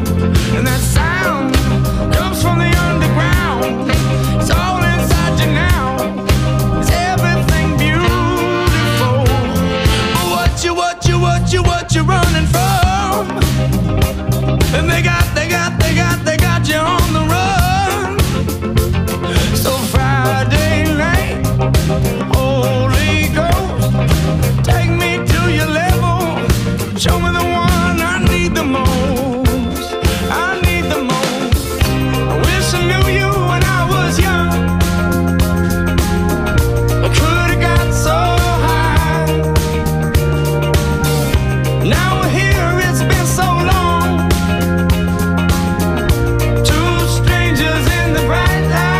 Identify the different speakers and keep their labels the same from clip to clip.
Speaker 1: And that sound comes from the underground. It's all inside you now. Is everything beautiful? But what you running from? And they got you on the run. So Friday night, Holy Ghost, take me to your level. Show me the one I need the most. I need the most. I wish I knew you when I was young. I could have got so high. Now we're here, it's been so long. Two strangers in the bright light.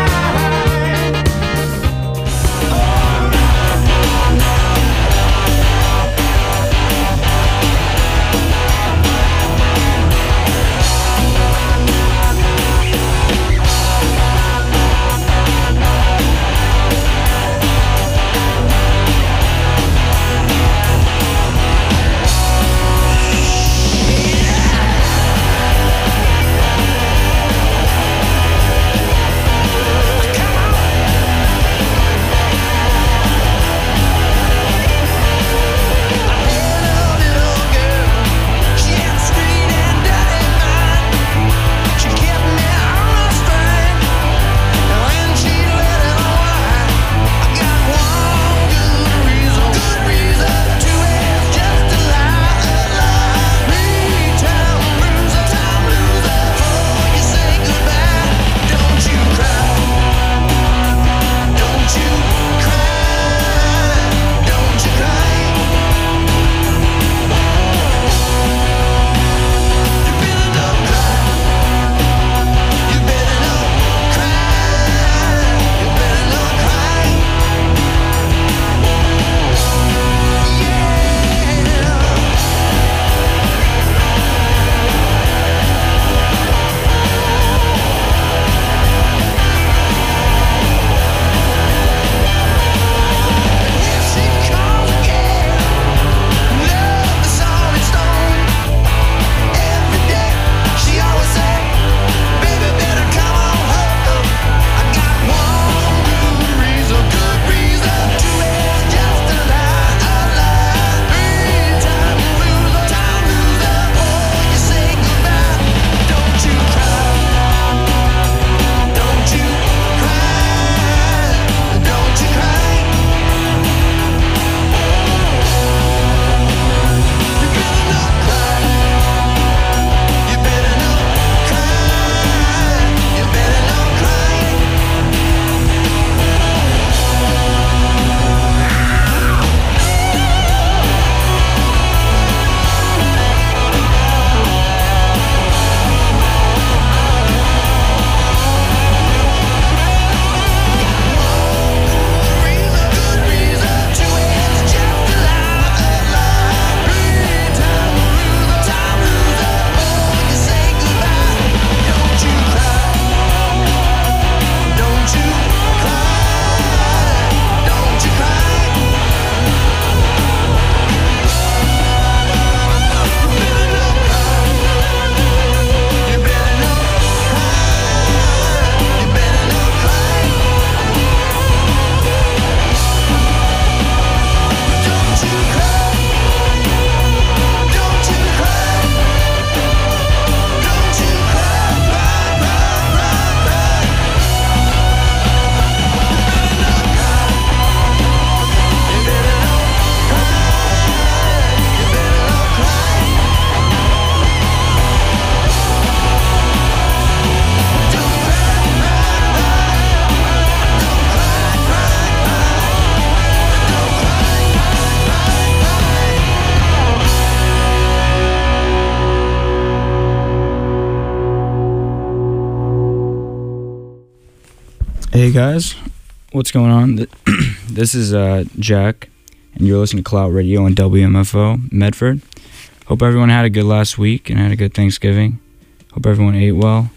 Speaker 2: Hey guys, what's going on? This is Jack, and you're listening to Clout Radio on WMFO, Medford. Hope everyone had a good last week and had a good Thanksgiving. Hope everyone ate well.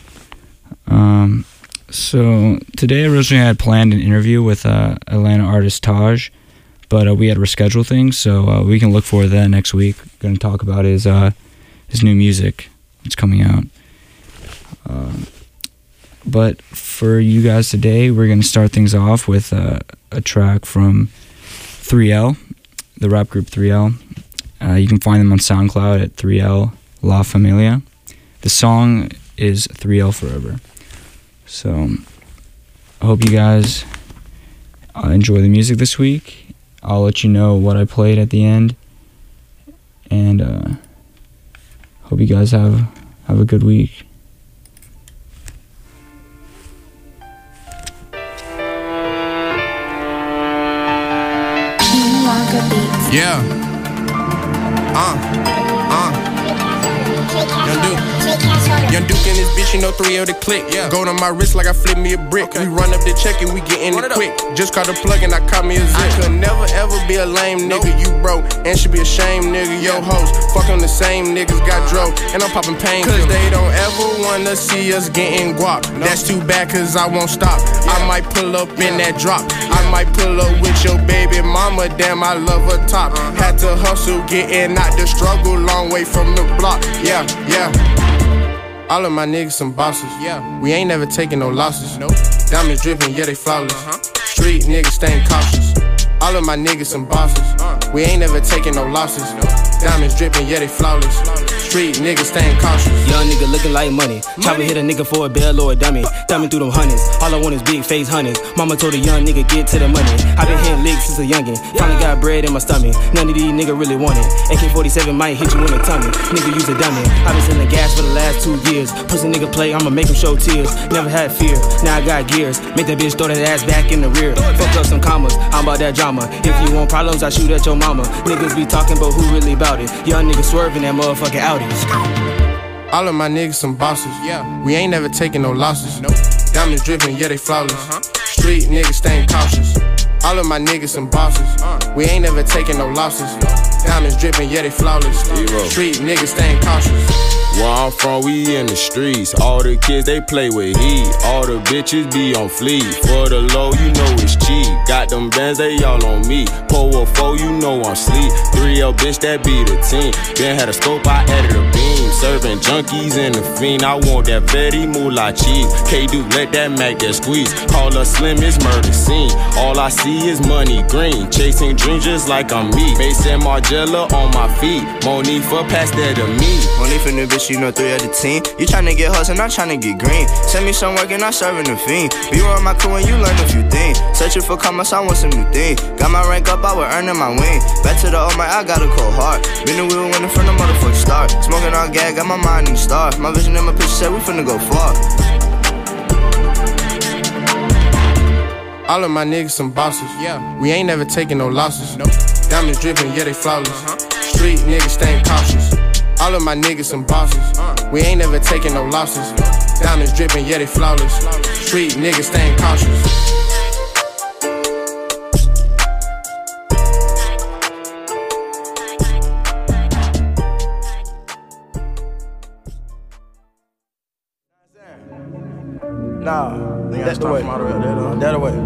Speaker 2: So today I originally had planned an interview with Atlanta artist Taj, but we had to reschedule things, so we can look forward to that next week. We're going to talk about his new music. It's coming out. But for you guys today, we're going to start things off with a track from 3L, the rap group 3L. You can find them on SoundCloud at 3L La Familia. The song is 3L Forever. So I hope you guys enjoy the music this week. I'll let you know what I played at the end. And hope you guys have a good week.
Speaker 3: Yeah. Young Duke and this bitch, you know 3L the click. Yeah. Gold on my wrist like I flip me a brick. Okay. We run up the check and we get in it quick. Just caught the plug and I caught me a zip. I could never ever be a lame nigga. You broke and should be ashamed, nigga. Yo hoes, fuck on the same niggas got drove. And I'm popping pain cause they don't ever wanna see us getting guap. That's too bad cause I won't stop. I might pull up in that drop. I might pull up with your baby mama. Damn, I love her top. Had to hustle, getting out the struggle. Long way from the block. Yeah. All of my niggas some bosses. Yeah. We ain't never taking no losses. Nope. Diamonds dripping, yeah, they flawless. Street niggas staying cautious. All of my niggas some bosses. We ain't never taking no losses. Diamonds dripping, yeah, they flawless. Street niggas staying cautious.
Speaker 4: Young nigga looking like money. Try to hit a nigga for a bill or a dummy. Thumbing through them hundreds. All I want is big face hundreds. Mama told a young nigga get to the money. I been hitting licks since a youngin'. Finally got bread in my stomach. None of these niggas really want it. AK-47 might hit you in the tummy. Nigga use a dummy. I been selling gas for the last 2 years. Pussy nigga play, I'ma make him show tears. Never had fear, now I got gears. Make that bitch throw that ass back in the rear. Fuck up some commas, I'm about that drama. If you want problems, I shoot at your mama. Niggas be talking, but who really about it? Young niggas swerving that motherfucking Audi.
Speaker 3: All of my niggas some bosses. Yeah. We ain't never taking no losses. Nope. Diamonds dripping, yeah, they flawless. Street niggas staying cautious. All of my niggas some bosses. We ain't never taking no losses. Diamonds dripping, yeah, they flawless. Street niggas staying cautious.
Speaker 5: Where I'm from, we in the streets. All the kids, they play with heat. All the bitches be on fleek. For the low, you know it's cheap. Got them bands, they all on me. Pull a four, you know I'm sleep. 3L bitch, that be the team. Then had a scope, I added a beam. Serving junkies in the fiend. I want that Betty moolah cheese. K-do, let that Mac that squeeze. Call us slim, it's murder scene. All I see is money green. Chasing dreams just like I'm me. Mace and Margiela on my feet. Monifa, pass that to me.
Speaker 6: Monifa, new bitch, you know 3 of the team. You tryna get hustle, not tryna get green. Send me some work and I'm serving the fiend. Be around my crew and you learn a few things. Searching for commerce, I want some new things. Got my rank up, I was earning my wing. Back to the old man, I got a cold heart. Been the wheel winning from the motherfucking start. Smoking on gas, got my mind in the stars. My vision and my picture said we finna go far.
Speaker 3: All of my niggas some bosses. Yeah. We ain't never taking no losses. Nope. Diamonds dripping, yeah, they flawless. Street niggas staying cautious. All of my niggas some bosses. We ain't never taking no losses. Diamonds dripping, yeah, they flawless. Street niggas staying cautious.
Speaker 6: Nah, that's the way. That way.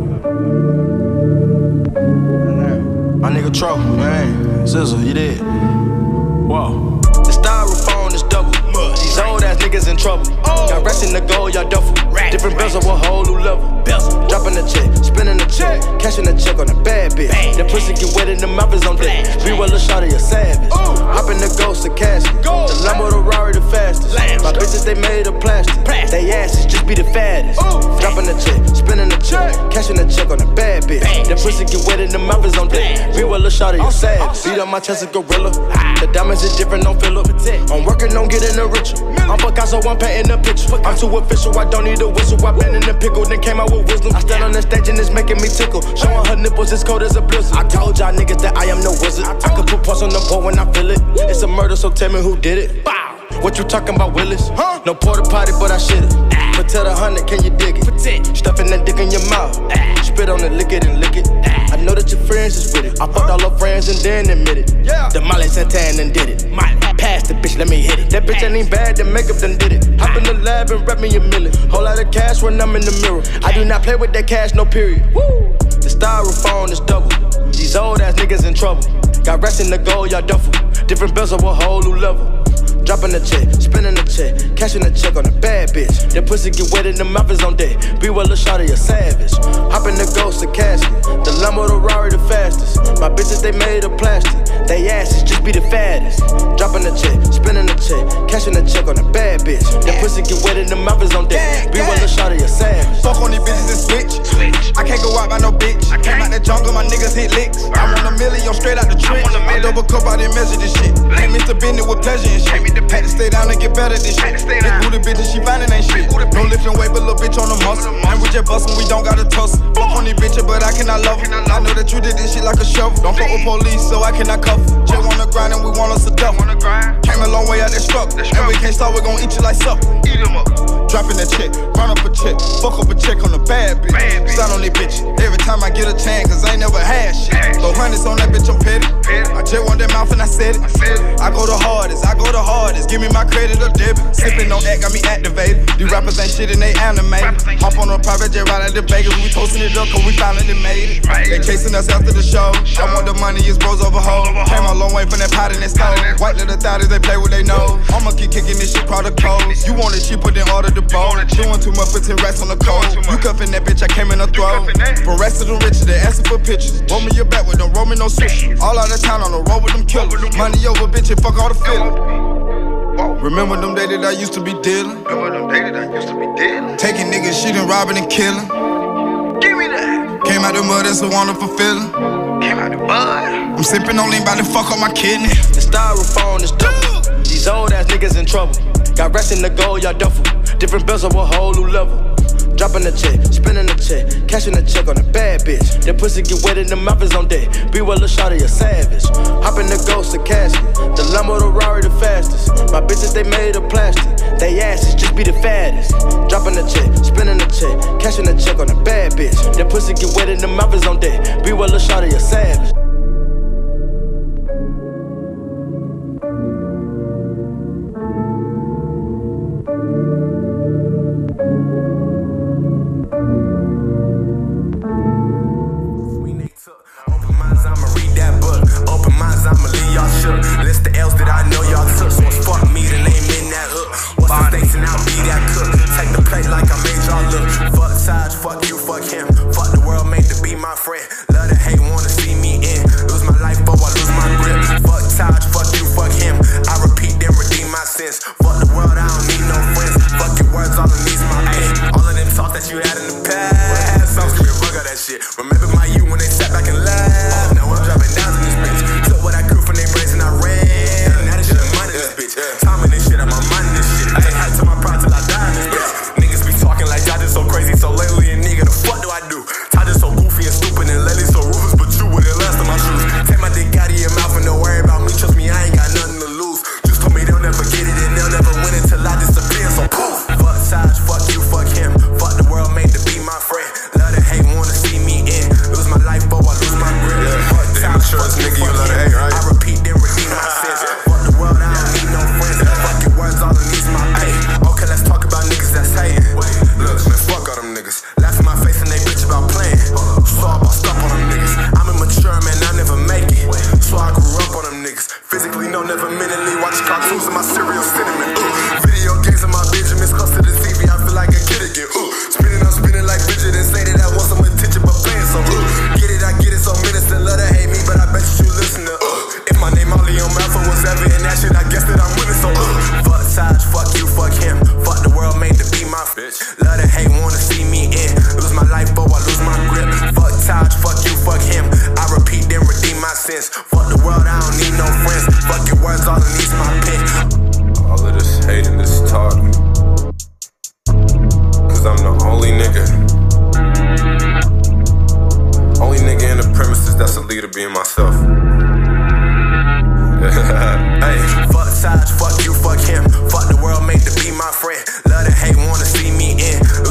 Speaker 6: My nigga Tro, man. Sizzle, you did. Whoa. The styrofoam is double. These old ass niggas in trouble. Got rest in the gold, y'all duffel. Different bills of a whole new level. Dropping the check, spinning the check, cashing the check on a bad bitch. The pussy get wet in the mouth is on deck. Be well a shot of your savage. Hop in the ghost, the casket. The Lambo, the Rari, the fastest. My bitches, they made of plastic. They asses just be the fattest. Dropping the check, spinning the check, cashing the check on a bad bitch. The pussy get wet in the mouth is on deck. Be well a shot of your savage. Beat on my chest, a gorilla. The diamonds is different, don't fill up. I'm working on getting a richer. I'm Picasso, I'm painting a picture. I'm too official, I don't need a whistle. I been in the pickle, then came out with wisdom. I stand on the stage and it's making me tickle. Showing her nipples, it's cold as a blizzard. I told y'all niggas that I am no wizard. I could put parts on the board when I feel it. It's a murder, so tell me who did it. Bow. What you talking about, Willis? No porta potty, but I shit it. But tell the 100, can you dig it? Stuffing that dick in your mouth. Spit on it, lick it and lick it. I know that your friends is with it. I fucked all her friends and then admit it. The Molly Santan and did it. Pass the bitch, let me hit it. That bitch ain't even bad, the makeup done did it. Hop in the lab and rep me a million. Whole lot of cash when I'm in the mirror. I do not play with that cash, no period. Woo. The styrofoam is double. These old ass niggas in trouble. Got rest in the gold, y'all duffel. Different bills of a whole new level. Dropping the check, spinning the check, cashing the check on a bad bitch. That pussy get wet in the mouth is on deck. Be well a shot of your savage. Hop in the ghost, the casket. The Lambo, the Rari, the fastest. My bitches, they made of plastic. They asses just be the fattest. Dropping the check, spinning the check, cashing the check on a bad bitch. That pussy get wet in the mouth is on deck. Be well a shot of your savage.
Speaker 7: Fuck on these bitches and switch. I can't go out by no bitch. I came out the jungle, my niggas hit licks. I want $1 million straight out the trench. I double cup, I didn't measure this shit. Came into business with pleasure and shit. Had to stay down and get better this shit. Big booty bitch and she finding ain't shit. No lifting weight, but little bitch on the muscle. And we just bustin', we don't gotta tussle. Fuck on these bitches, but I cannot love her. I know that you did this shit like a shovel. Don't fuck with police, so I cannot cuff her. Just wanna grind and we want us to duff. Came a long way out that struggle. And we can't start, we gon' eat you like supper. Eat 'em up. Dropping that check, run up a check. Fuck up a check on the bad bitch. Sign on that bitch every time I get a chance, cause I ain't never had shit. Throw hundreds on that bitch, I'm petty. I just want that mouth and I said it. I go the hardest, I go the hardest. Give me my credit or debit. Sippin' on act, got me activated. These rappers ain't shit and they animated. Hop on a private jet right at the Vegas. We toasting it up cause we finally made it. They chasing us after the show. I want the money, it's bros over hoes. Came a long way from that pot in that stove. White little thotties, they play with they know. I'ma keep kicking this shit product codes. You want it cheaper than order the bowl. Doing too much for 10 racks on the cold. You cuffin' that bitch, I came in a throw. From racks to the riches, they asking for pictures. Roll me your back with them, roll me no switch. All out of town on the road with them killers. Money over bitch and fuck all the feelings. Remember them days that I used to be dealing? Taking niggas, shit and robbing and killing. Give me that. Came out the mud, it's a wonderful feeling. I'm sipping on lean, bout to fuck up my kidney.
Speaker 6: The styrofoam is double. These old ass niggas in trouble. Got rest in the gold, y'all duffel. Different bills of a whole new level. Dropping the check, spinning the check, cashing the check on a bad bitch. That pussy get wet in the mouth is on deck. Be well a shot of your savage. Hop in the ghost, the casket. The Lambo, the Rari, the fastest. My bitches, they made of plastic. They asses just be the fattest. Dropping the check, spinning the check, cashing the check on a bad bitch. That pussy get wet in the mouth is on deck. Be well a shot of your savage.
Speaker 3: List the L's that I know y'all took. So it's fuck me, the name in that hook. What's the stakes and I'll be that cook. Take the plate like I made y'all look. Fuck sides, fuck you, fuck him. Fuck the world made to be my friend. Love to hate, wanna see me in. Lose my life, but I lose my grip. Fuck sides, fuck you, fuck him. I repeat, then redeem my sins. Fuck the world, I don't need no friends. Fuck your words, all it needs my pen. All of them thoughts that you had in the past. I'm screaming, fuck all that shit. Remember my you when they sat back and laughed. Now I'm dropping down in this bitch. Took what I grew from their brains and I ran. Now this shit I'm money this bitch. Time in this shit, I'm on money this shit. I ain't had to my pride till I die in this bitch. Niggas be talking like y'all just so crazy, so lately a nigga, the fuck do I do? Ty just so goofy and stupid and lately so ruthless, but you with it last of my shoes. Take my dick out of your mouth and don't worry about me. Trust me, I ain't got nothing to lose. Just told me they'll never get it and they'll never win until I disappear. So poof. Fuck sides, fuck you, fuck him. Fuck the world made to be my friend. Love to hate, wanna see me in. Lose my life, but I lose my grip. Fuck sides, fuck you, fuck him. I repeat, then redeem my sins. Fuck the world, I don't need no friends. Fuck your words, all it needs my pay. Okay, let's talk about niggas that's hating. Look, man, fuck all them niggas. Laugh in my face and they bitch about playing. So I bust up on them niggas. I'm immature, man, I never make it. So I grew up on them niggas. Physically, no, never mentally. Watch cartoons in my cereal cinnamon. Video games in my Benjamins. Close to the TV, I feel like a kid again. Spinning, I'm spinning like Bridget and say that I want some attention, but playing so get it, I get it, so minister. Love to hate me, but I bet you listen to if my name only on mouth or was ever in that shit, I guess that I'm winning, so fuck sides, fuck you, fuck him. Fuck the world made to be my bitch. Love to hate, wanna see me in. Lose my life, but I lose my grip. Fuck sides, fuck you, fuck him. I repeat, then redeem my sins. Fuck the world, I don't need no friends. Fuck your words, all it needs my pen. All of this hate and this talk, cause I'm the only nigga. Only nigga in the premises that's a leader being myself. Hey, fuck sides, fuck you, fuck him. Fuck the world made to be my friend. Love to hate, wanna see me in.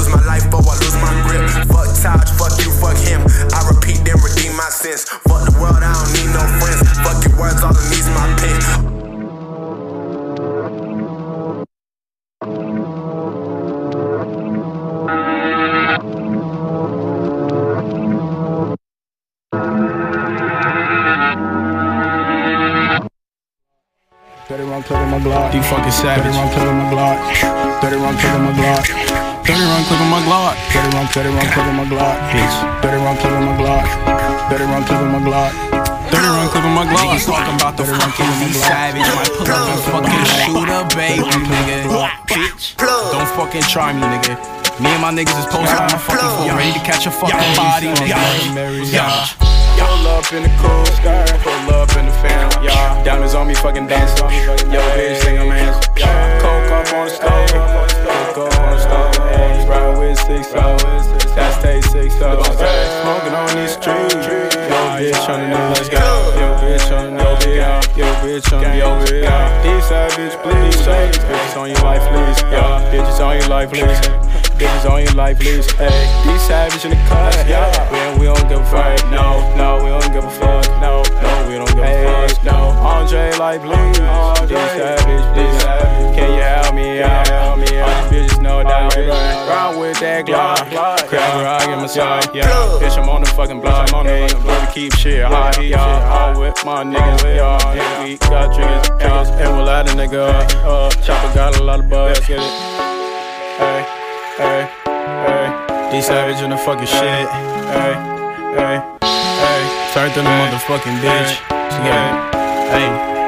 Speaker 7: round clip on my Glock.
Speaker 3: You fucking savage.
Speaker 7: 30 round clip on my Glock. 30 round clip on my Glock.
Speaker 3: 30 round clip on my Glock.
Speaker 7: 30 round clip on my Glock.
Speaker 3: Bitch.
Speaker 7: 30 round clip on my Glock. 30 round clip on my Glock.
Speaker 3: 30 round clip on my Glock.
Speaker 4: Niggas talking about the fucking be savage. Might pull up and fucking shoot a baby, nigga. Bitch, don't fucking try me, nigga. Me and my niggas is posted on my fucking phone, ready to catch a fucking body, nigga.
Speaker 3: Pull up in the cool skirt, pull up in the fan, yeah. Diamonds on me, fucking dancing. Yo, bitch, think I'm handsome. Coke up on the stove, coke on the stove. Ride with 6 hours, that's stay 6 hours. Smoking on these streets. Yo, bitch on the news, let's go. Yo, bitch on the news, yo, bitch on the news. These savage, please, bitches on your life, please. Yeah, bitches on your life, please. Bitches on your life, please. Hey, these savage in the cut, yeah. We don't give a fuck, no, we don't give a fuck, no, we don't give a fuck, no. Andre, like, please. These savage, please. Can you help me out? All these bitches know that ride with that Glock. Crab rock in my side, yeah. Bitch, I'm on the fucking block. Hey, we keep shit hot, yeah. All with my niggas, yeah. We got triggers, and we'll let a nigga up. Chopper got a lot of buzz, get it. Hey. These savage in the fucking shit. Hey. Turned to the motherfucking bitch. Hey.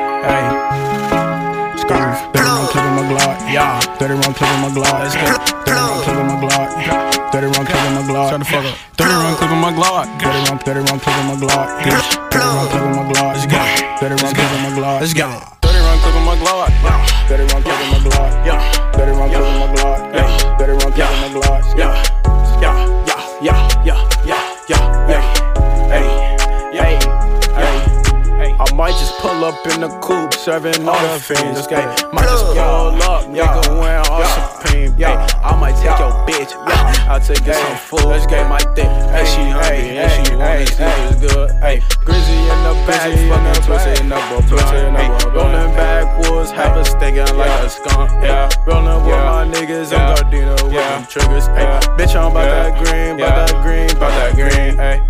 Speaker 7: Screw. 30 round clip on my Glock.
Speaker 3: Yeah.
Speaker 7: 30 round clip on my Glock. Let's go. 30 round clip on my Glock. 30 round clip on my Glock.
Speaker 3: Shut the fuck up. 30 round clip on my Glock.
Speaker 7: 30 round clip on my Glock. 30 round clip on my Glock.
Speaker 3: Let's go.
Speaker 7: 30 round clip on my Glock.
Speaker 3: Let's go. 30 round clip on my Glock.
Speaker 7: 30 round clip on my Glock. 30 round clip on my Glock. 30 round clip on my Glock.
Speaker 3: I might just pull up in the coupe, serving all the fiends. Might just pull up, nigga, wearing all Supreme. I might take your bitch, I'll take her some food. Let's get my dick, and she hungry, and she want this is good. Grizzy in the bag, fucking twisted in the blunt. Rolling backwards, have a stinking like a skunk. Rolling with my niggas in Gardena with them triggers. Bitch, I'm about that green, about that green.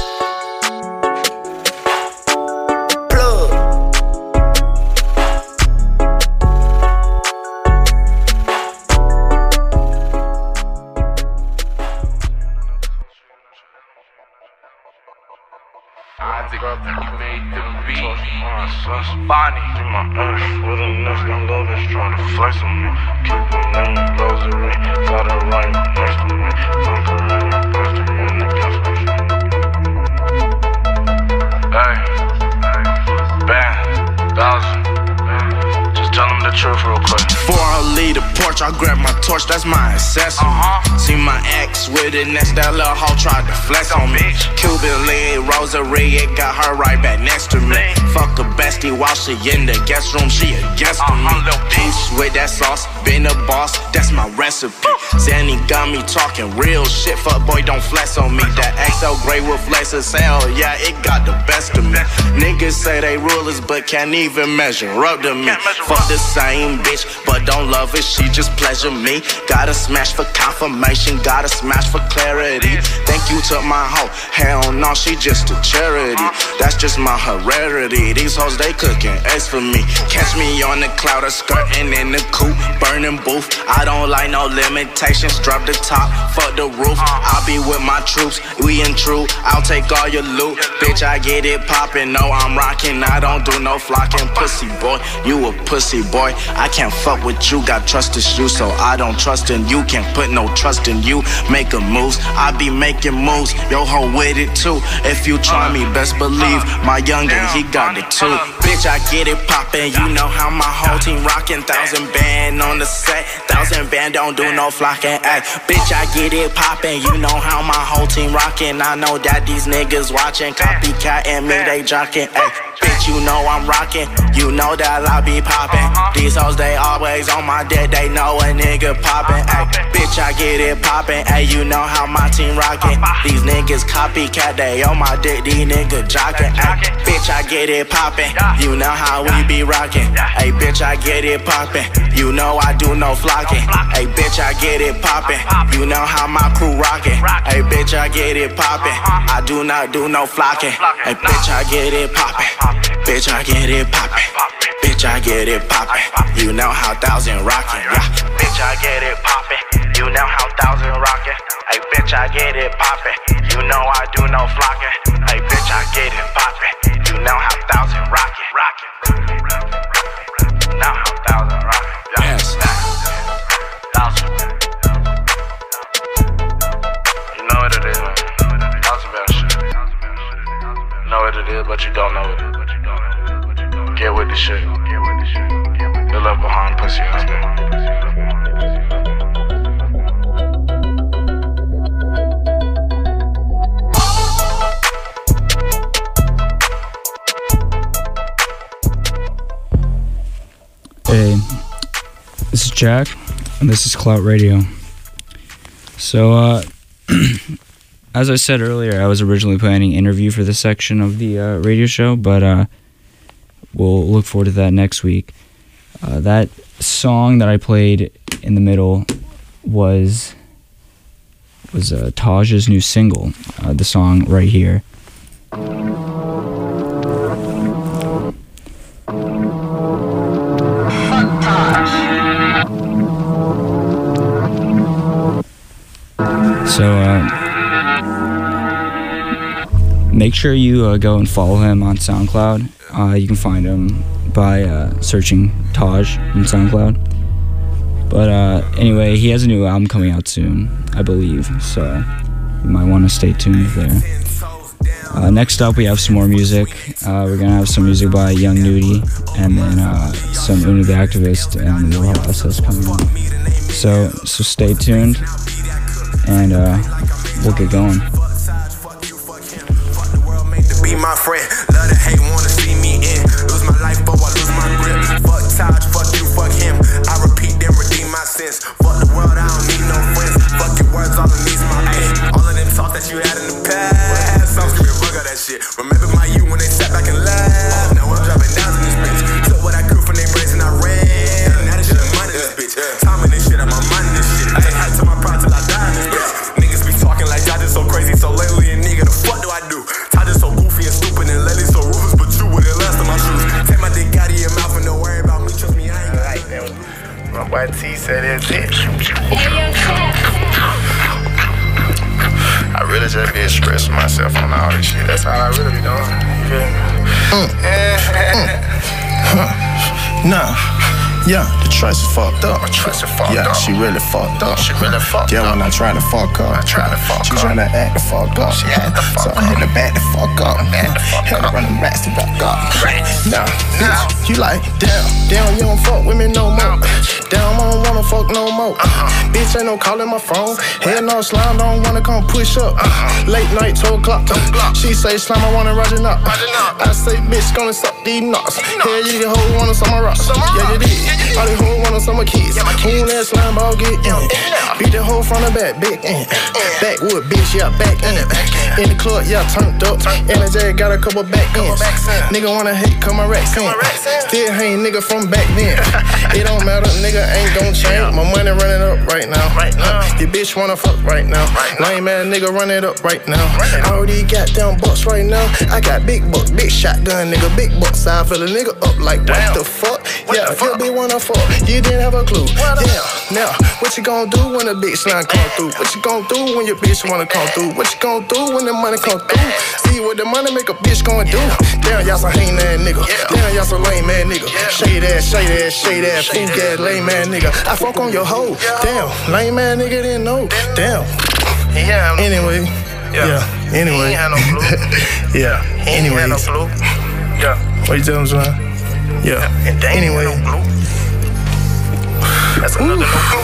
Speaker 8: Bonnie, do my earth with a next I love is trying to flex on me. Keep my name rosary, got it right next to me. Conquering and bursting in the gas. Hey, bang, thousand. Just tell them the truth real quick.
Speaker 6: Before I leave the porch, I grab my torch, that's my accessory. See my ex with it next, that little hoe tried to flex on me. Cuban lid, rosary, it got her right back next to me. Fuck a bestie while she in the guest room, she a guest to me. Peace with that sauce, been a boss, that's my recipe. Zanny got me talking real shit, fuck boy don't flex on me. That XL gray with flex as hell, yeah, it got the best of me. Niggas say they rulers, but can't even measure up to me. Fuck the same bitch, but don't love it, she just pleasure me. Gotta smash for confirmation, gotta smash for clarity. Think you took my hoe, hell no, she just a charity. That's just my heredity, these hoes they cooking eggs for me. Catch me on the cloud of skirting in the coupe, burning booth. I don't like no limitations, drop the top, fuck the roof. I'll be with my troops, we in true, I'll take all your loot. Bitch, I get it poppin', no I'm rockin', I don't do no flocking. Pussy boy, you a pussy boy, I can't fuck with you, got trust issues, so I don't trust in you. Can't put no trust in you, make a moves, I be making moves, yo hoe with it too. If you try me, best believe, my youngin', he got it too. Bitch, I get it poppin', you know how my whole team rockin'. 1,000 band on the set, 1,000 band don't do no flocking. Ay, bitch, I get it poppin', you know how my whole team rockin'. I know that these niggas watchin', copycat and me, they jockin'. Ay, bitch, you know I'm rockin', you know that I be poppin'. These hoes, they always on my dick, they know a nigga poppin'. Ay, bitch, I get it poppin', ay, you know how my team rockin'. These niggas copycat, they on my dick, these niggas jockin'. Ay, bitch, I get it poppin', you know how we be rockin'. Ay, bitch, I get it poppin', you know I do no flocking. Ay, bitch, I get it poppin', you know how my crew rockin'. Ay, bitch, I get it poppin', I do not do no flocking. Ay, bitch, I get it poppin', bitch, I get it poppin', bitch,
Speaker 9: bitch, I get it poppin'. You know how 1,000 rockin', yeah. Bitch, I get it poppin'. You know how 1,000 rockin'. Hey, bitch, I get it poppin'. You know I do no flockin'. Hey, bitch, I get it poppin'. You know how 1,000 rockin', rockin'. Now how 1,000 rockin', yeah. Yes. 1,000. You know what it is, man. 1,000 better shit. You know what it is, but you don't know it. Get with the shit. The left behind pussy husband.
Speaker 2: Hey, this is Jack, and this is Clout Radio. So, as I said earlier, I was originally planning an interview for this section of the radio show, but we'll look forward to that next week. That song that I played in the middle was Taj's new single, the song right here. So, make sure you go and follow him on SoundCloud. You can find him by searching Taj on SoundCloud. But anyway, he has a new album coming out soon, I believe. So, you might want to stay tuned there. Next up, we have some more music. We're going to have some music by Young Nudie, and then some Una the Activist and Warhol SS coming up. So stay tuned. And we'll get going.
Speaker 10: Be my friend, love to hate, wanna see me in. Lose my life, but I lose my grip. Fuck Taj, fuck you, fuck him. I repeat, then redeem my sins. Fuck the world, I don't need no friends. Fuck your words, all I need's my pen. All of them thoughts that you had in the past. Some give me a fuck of that shit. Remember my youth when they sat back and laughed. Now I'm dropping down in this bitch. Took what I grew from their brains and I ran. Now this shit I'm money this bitch. Time in this shit, I'm on money this shit. I ain't had to my pride till I die in this bitch. Niggas be talking like Taj is so crazy, so lately, and nigga, the fuck do I do? Taj is so goofy and stupid and lately so ruthless, but you wouldn't last in my shoes. Take my dick out of your mouth and don't worry about me. Trust me, I ain't like that. My boy T said it's it. I really just be expressing myself on all this shit. That's all I really be doing. You feel me? Nah. Yeah, the trust is fucked up. Yeah, she really fucked up. Yeah, when I tried to fuck up, she trying to act the fuck up. So I had to back the fuck up. Had to run the rats to back up. Nah, bitch, you like, damn, you don't fuck with me no more. Damn, I don't wanna fuck no more. Bitch, ain't no calling my phone. Hell no, slime, don't wanna come push up. Late night, 12 o'clock. She say, slime, I wanna ride it up. I say, bitch, gonna suck these nuts. Hell, you the whole wanna suck my rocks. Yeah, you did. All these hoes want some kids. Who that slime ball get in? Beat the hoe from the back, big in. Backwood, bitch, yeah, back in. In the club, yeah, turned up. And the J got a couple back ends. Nigga wanna hate, come my racks in. Still hang nigga from back then. It don't matter, nigga ain't gon' change. My money running up right now. Your bitch wanna fuck right now. Lame ass nigga run it up right now. All these goddamn bucks right now. I got big bucks, big shotgun, nigga, big bucks. I fill a nigga up like what the fuck? Yeah, your bitch wanna fuck. You didn't have a clue. Yeah, now, what you gon' do when a bitch line come through? What you gon' do when your bitch wanna come through? What you gon' do when the money come through? See what the money make a bitch gon' do? Damn, y'all some hating ass nigga. Damn, y'all some lame ass nigga. Shade ass, fool ass, lame ass nigga. I fuck on your hoe. Damn, lame ass nigga didn't know. Damn. Anyway. Yeah. Anyway. Yeah. Anyway. Yeah. What you tell him, son? Yeah. Anyway. That's another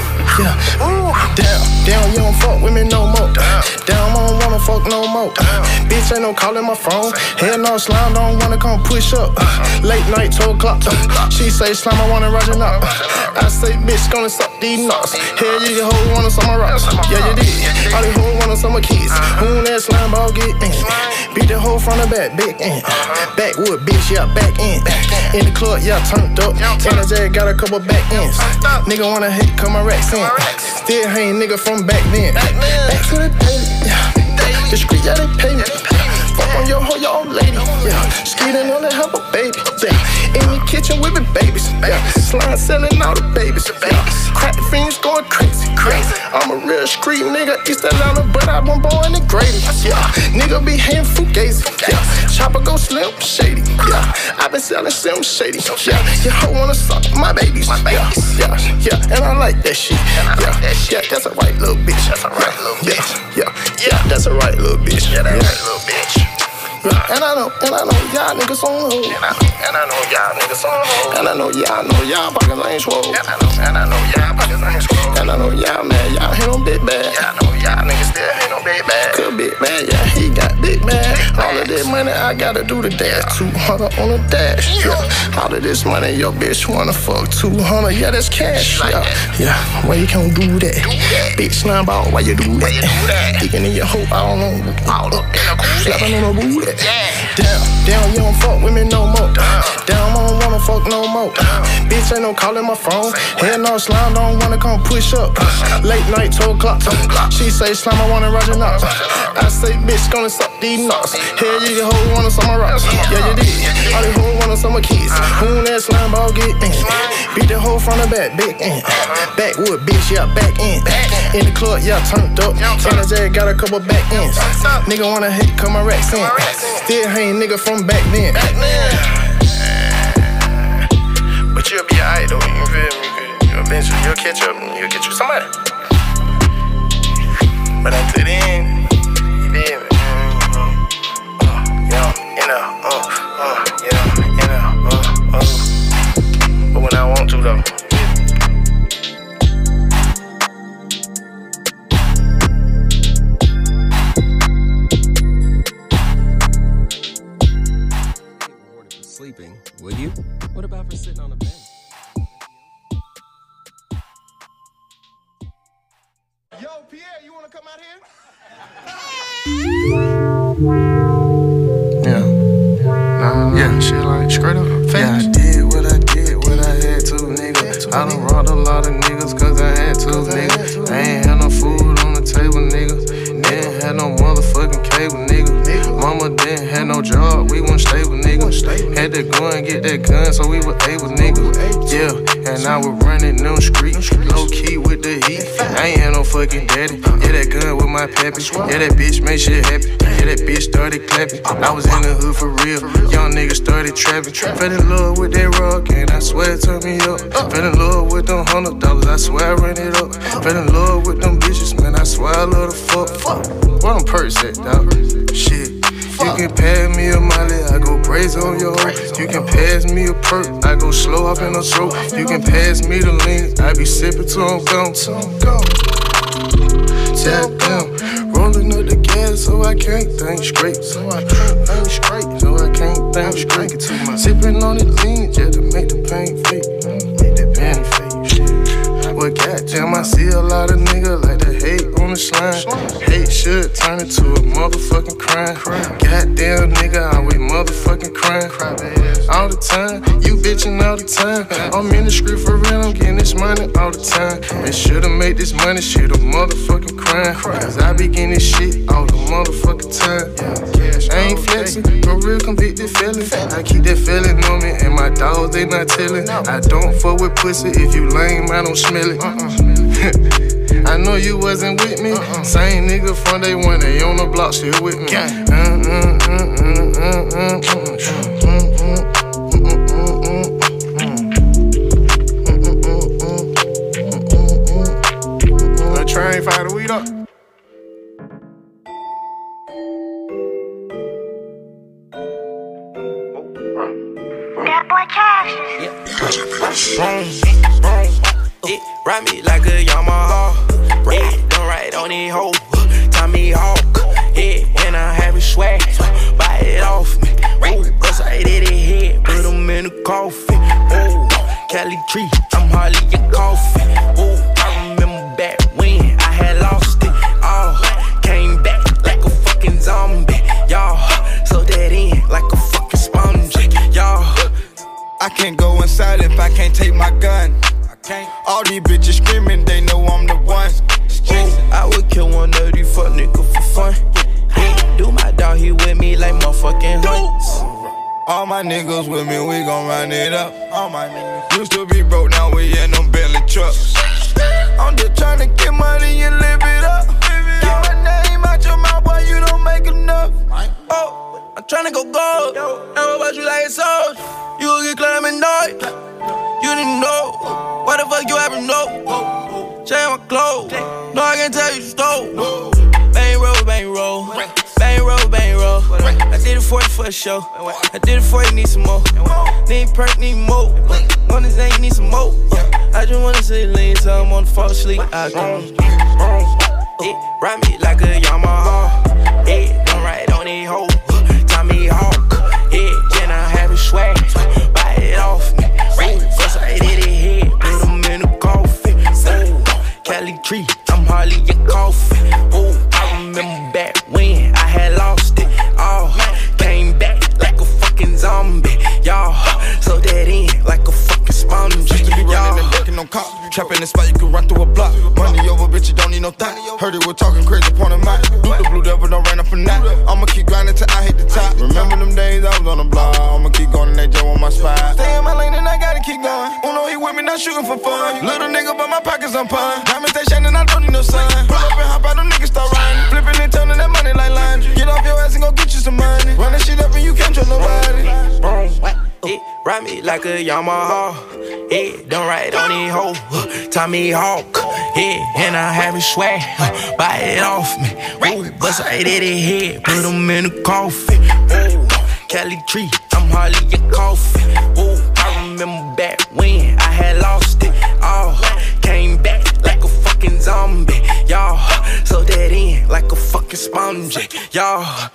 Speaker 10: Damn, you don't fuck with me no more. Damn, I don't wanna fuck no more. Bitch ain't no calling my phone. Hell no, slime don't wanna come push up. Late night, 12 o'clock. She say, slime, I wanna ride it up. I say, bitch, gonna suck these nuts. Hell, you the hoe wanna suck my rocks. Yeah, you did. All these hoes wanna suck my kids. Who that slime ball get in? Beat the hoe from the back, big in. Backwood, bitch, yeah, back in. In the club, yeah, turned up. And the J got a couple back ends. Nigga wanna hit, come my racks in. Still hang nigga from back then. Back to the day, yeah. The street, yeah, they pay me. Fuck on your hoe, your old lady. Yeah, skating on the have a baby. Yeah, in the kitchen whipping babies. Yeah, slime selling all the babies. Yeah, crack fiends going crazy. I'm a real street nigga, East Atlanta, but I been born in Grady. Yeah, nigga be hating fugazi. Yeah, chopper go slim shady. Yeah, I been selling slim shady. Yeah, your hoe wanna suck my babies. Yeah, and I like that shit. Yeah, that's a right little bitch. That's a right little bitch. Yeah, that's a right little bitch. Yeah, that's a right little bitch. Yeah, and I know y'all niggas on hold. And I know y'all niggas on hold. And I know y'all pockets ain't swole. And I know y'all pockets ain't swole. And I know y'all mad, y'all hit on big bad. Yeah, I know y'all niggas still hit on big bad. Good big bad, yeah, he got big bad. All of this money I gotta do the dash. 200 on the dash. Yeah, all of this money your bitch wanna fuck 200. Yeah, that's cash. Yeah, why you can't do that? Bitch slime ball, why you do that? Digging in your hoe, I don't know. All up in the cool, slapping on the booty. Damn, you don't fuck with me no more. Damn, I don't wanna fuck no more. Bitch ain't no calling my phone. Hell no, slime don't wanna come push up. Late night, 12 o'clock. She say slime, I wanna Roger Knox. I say bitch gonna suck these nuts. Hell yeah, your hoe wanna some rocks. Yeah, you did. All these hoes wanna some kids. Who that slime ball get in? Beat the hoe from the back, big in. Backwood, bitch, yeah, back in. In the club, yeah, turned up. And I just got a couple back ends. Nigga wanna hit, come my racks in. Still hang nigga from back then. But you'll be alright though, you feel me? Eventually you'll catch up and you'll get you somebody. But until then, you feel me? But when I want to though.
Speaker 11: Sleeping, would you? What about for sitting on a bench?
Speaker 7: Yo, Pierre, you wanna come out here?
Speaker 10: Yeah, shit like straight up fast.
Speaker 12: Yeah, I did what I had to, nigga. I done robbed a lot of niggas cause I had to, nigga. I ain't had no food on the table, nigga. Didn't have no motherfucking cable, nigga. Mama didn't have no job, we wasn't stable, nigga. Had to go and get that gun so we were able, nigga. Yeah, and I was running them streets, low key with the heat. I ain't had no fucking daddy. Yeah, that gun with my pappy. Yeah, that bitch made shit happen. Yeah, that bitch started clapping. I was in the hood for real. Young niggas started trapping. Fell in love with that rock and I swear it turned me up. Fell in love with them $100, I swear I ran it up. Fell in love with them bitches, man, I swear I love the fuck. Where them perks at, dog? Shit. You can pass me a molly, I go crazy on your hoe. You can pass me a perk, I go slow up in the throat. You can pass me the lean, I be sipping till I'm gone. Tap down, rolling up the gas so I can't think straight. So I can't think straight. Sipping on the lean just to make the pain fade. Make that pain fade, shit. But goddamn, I see a lot of niggas like to hate on the slime. Hate should turn into a motherfucking crime. Goddamn nigga, I always motherfucking crying. All the time, you bitchin' all the time. I'm in the street for real, I'm getting this money all the time. And shoulda made this money, shit a motherfucking crime. Cause I be getting this shit all the motherfucking time. I ain't flexing, no real convicted feeling. I keep that feeling on me, and my dogs, they not telling. I don't fuck with pussy, if you lame, I don't smell it. I know you wasn't with me. Same nigga from day one, they on the block, still with me.
Speaker 10: Let's try and fire the weed up.
Speaker 13: That boy Cash.
Speaker 14: It ride me like a Yamaha. Red, don't ride on it, hoe. Tommy Hawk. Yeah, and I have it swag. Buy it off me. Ooh, cause I did it head. Put him in the coffin. Ooh, Cali tree. I'm hardly a coffin. Ooh, I remember back when I had lost it. Oh, came back like a fucking zombie. Y'all, so that in like a fucking sponge. Y'all,
Speaker 7: I can't go inside if I can't take my gun. All these bitches screaming, they know I'm the one.
Speaker 14: Ooh, I would kill one of these fuck niggas for fun. Yeah, do my dog, he with me like
Speaker 7: All my niggas with me, we gon' run it up. All my niggas used to be broke, now we in them Bentley trucks. I'm just tryna get money and live it up. Get my name out your mouth, boy, you don't make enough. Oh, I'm tryna go gold. Know about you like a soldier. You gon' get climbing noise. You didn't know. Why the fuck you haven't know? Change my clothes. No, I can't tell you the stole. Bang roll, bang roll. Bang roll, bang roll. I did it for you for a show. I did it for you, need some more. Need perk, need more. On this ain't need some more. I just wanna see lean, so I'm on the fall asleep. I go. It ride me like a Yamaha. It don't ride on the hoe. Tommy Hawk. It Jenna have it swag. Buy it off me. First I did it here. Put them in the coffin. Cali tree, I'm hardly a coffin. I remember back when I had lost it. Came back like a fucking zombie. Y'all, so that in like a fucking sponge. Used to be running and breaking on cops. Trapping the spot, you can run through a block. Money over, bitch, you don't need no thought. Heard it, we're talking crazy, point of mine. Do the blue devil, don't run up a knot. I'ma keep grinding till I hit the top. Remember them days I was on the block. I'ma keep going and they jump on my spine. Stay in my lane and I gotta keep going. Uno, he with me, not shooting for fun. Little nigga, but my pockets on pun. Diamond stay shining, I don't need no sun. Pull up and hop out, them niggas start riding. Flipping and turning that money like laundry. Get off your ass and go get you some money. Run that shit up and you can't trust nobody. It ride me like a Yamaha. It don't ride on the hoe. Tommy Hawk. It and I have it swag. Buy it off me. Bust I did it here. Put them in the coffin. Cali tree, I'm hardly a coffin. I remember back when I had lost it. Came back like a fucking zombie. Y'all, so that in like a fucking sponge. Y'all.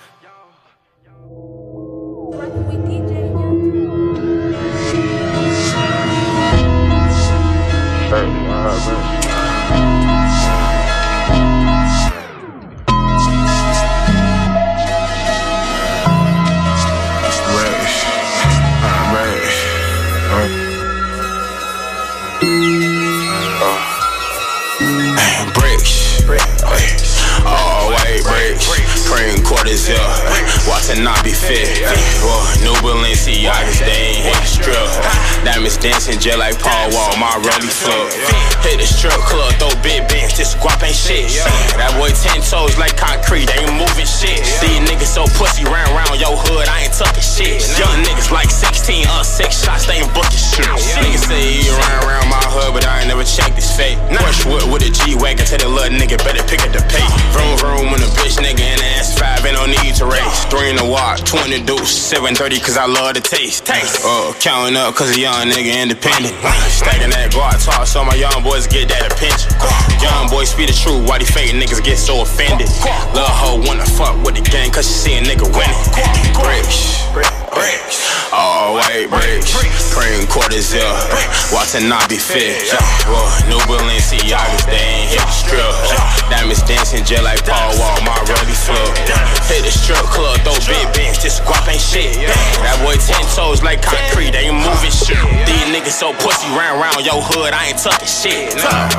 Speaker 5: Praying quarters here, watching not be fit. New Balenciagas, they ain't hit the strip. Diamonds dancing just like Paul Wall, my rollie flip. Hit the strip club, throw big bands, this guap ain't shit. That boy 10 toes like concrete, they ain't moving shit. These niggas so pussy, ran around your hood, I ain't tucking shit. Young niggas like 16, 6 shots, they ain't booking shit. Niggas say he ran around my hood, but I ain't never checked his fate. Push wood with a G-Wagon, tell the little nigga better pick up the pay. Vroom vroom when a bitch nigga in the S5, ain't no need to race. 3 in the walk, 20 deuce, 730 cause I love the taste. Counting up cause a young nigga independent. Stacking that guard talk so my young boys get that attention. Young boys speak the truth, why these fake niggas get so offended. Lil' hoe wanna fuck with the gang cause she see a nigga winning. Bricks, all white bricks. Praying quarters here, watching not be fit. New Balenciagas, they ain't hit the strip. Diamonds dancing just like Paul Wall, my rollie flip. Hit the strip club, throw big bands, this guap ain't shit. That boy 10 toes like concrete, they ain't moving shit. These niggas so pussy, ran around your hood, I ain't tucking shit.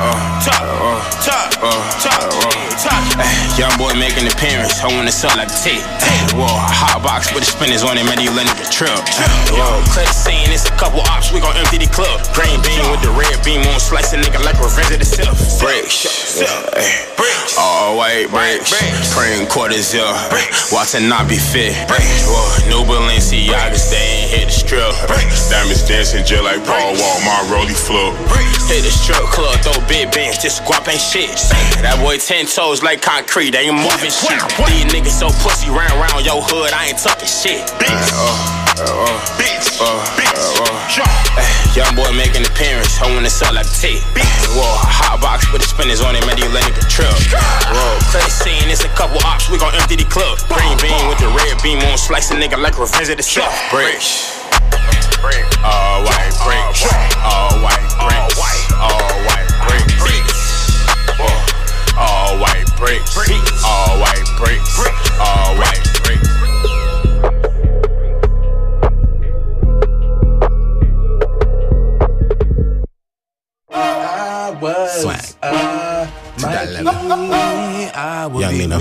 Speaker 5: Young boy making an appearance, I wanna sell like a tape. Hot box with the spinners on it, man, you let nigga trip. Cut the scene, it's a couple ops, we gon' empty the club. Green bean with the red beam on, slice a nigga like revenge of the self. Bricks, all white bricks. Praying quarters here, watching not be fit. New Balenciagas, they ain't hit the strip. Diamonds dancing just like Paul Wall, my rollie flip. Hit the strip club, throw big bands, this guap ain't shit. That boy 10 toes like concrete, they ain't moving shit. These niggas so pussy, ran around your hood, I ain't tucking shit. Young boy making an appearance, I wanna sell like a tape. Hot box with the spinners on it, man, you let nigga trip. Cut the scene, it's a couple ops, we gon' empty the club. Green bean with the red beam on, slice a nigga like revenge of the self. Bricks, all white bricks, all white bricks, all white bricks, all white bricks, all white bricks, all white bricks.
Speaker 15: Swag.
Speaker 3: Young Nino.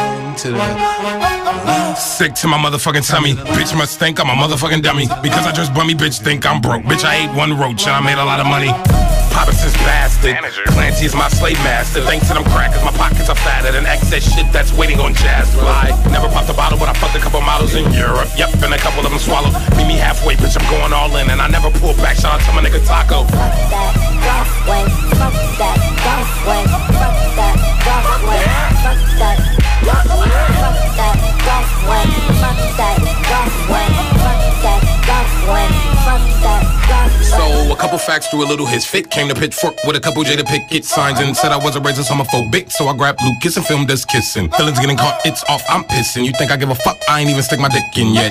Speaker 3: Sick to my motherfucking tummy. Bitch must think I'm a motherfucking dummy. Because I just bummy, bitch think I'm broke. Bitch, I ate one roach and I made a lot of money. Papa since bastard. Clancy is my slave master. Thanks to them crackers, my pockets are fatter than excess shit that's waiting on jazz. Fly. Never popped a bottle, but I fucked a couple models in Europe. Yep, and a couple of them swallowed. Meet me halfway, bitch, I'm going all in. And I never pull back. Shout out to my nigga Taco.
Speaker 13: Fuck that, golf way. Fuck that, golf way. Fuck that, golf way. Fuck that, golf way. Fuck that, golf way. Fuck that, golf way. Fuck that, golf way. Fuck that, golf way.
Speaker 3: So a couple facts through a little his fit. Came to Pitchfork with a couple Jada Pinkett signs and said I was a racist homophobic. So I grabbed Lucas and filmed us kissing. Feelings getting caught, it's off, I'm pissing. You think I give a fuck? I ain't even stick my dick in yet.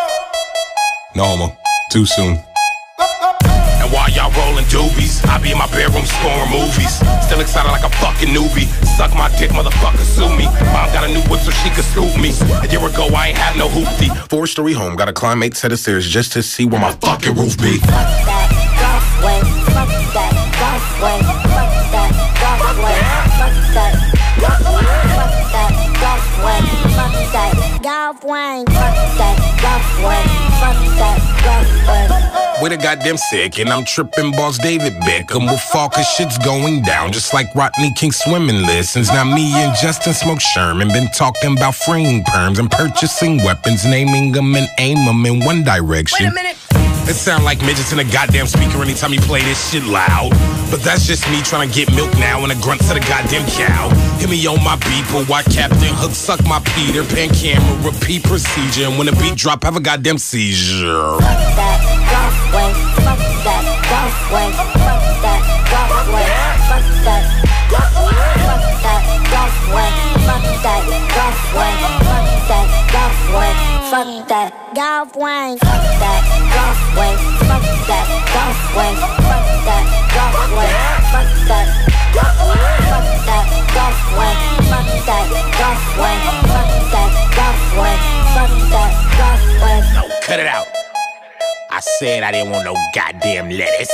Speaker 3: No homo, too soon. And while y'all rolling doobies, I be in my bedroom scoring movies. Still excited like a fucking newbie. Suck my dick, motherfucker, sue me. Mom got a new whip so she could scoop me. A year ago I ain't have no hoopty. 4-story home, got to climb 8 set of stairs just to see where my fucking roof be.
Speaker 13: Fuck that, golf way. Fuck that, golf way. Fuck that, golf way. Fuck that, golf way. Fuck that, golf way. Fuck that, golf way. Fuck that, golf way. Fuck that, golf way.
Speaker 3: With a goddamn sick, and I'm tripping boss David Beckham will fall cause shit's going down. Just like Rodney King swimming lessons. Now me and Justin Smoke Sherman been talking about freeing perms and purchasing weapons, naming them and aim them in one direction.
Speaker 14: Wait a minute.
Speaker 3: It sound like midgets in a goddamn speaker anytime you play this shit loud. But that's just me trying to get milk now and a grunt to the goddamn cow. Hit me on my beat, but why Captain Hook suck my Peter Pan camera, repeat procedure. And when the beat drop, have a goddamn seizure.
Speaker 13: Fuck that, golf way. Fuck that, golf way. Fuck that, golf way. Fuck that, golf way. Fuck that, golf way. Fuck that, golf way. Fuck that, golf way. Fuck that, golf way. Fuck that, golf way. Fuck that, golf way. Fuck that, golf way. Fuck that, golf way. Fuck that, golf way. Fuck that, golf way. Fuck that, golf way. Fuck that, golf way.
Speaker 3: No, cut it out. I said I didn't want no goddamn lettuce.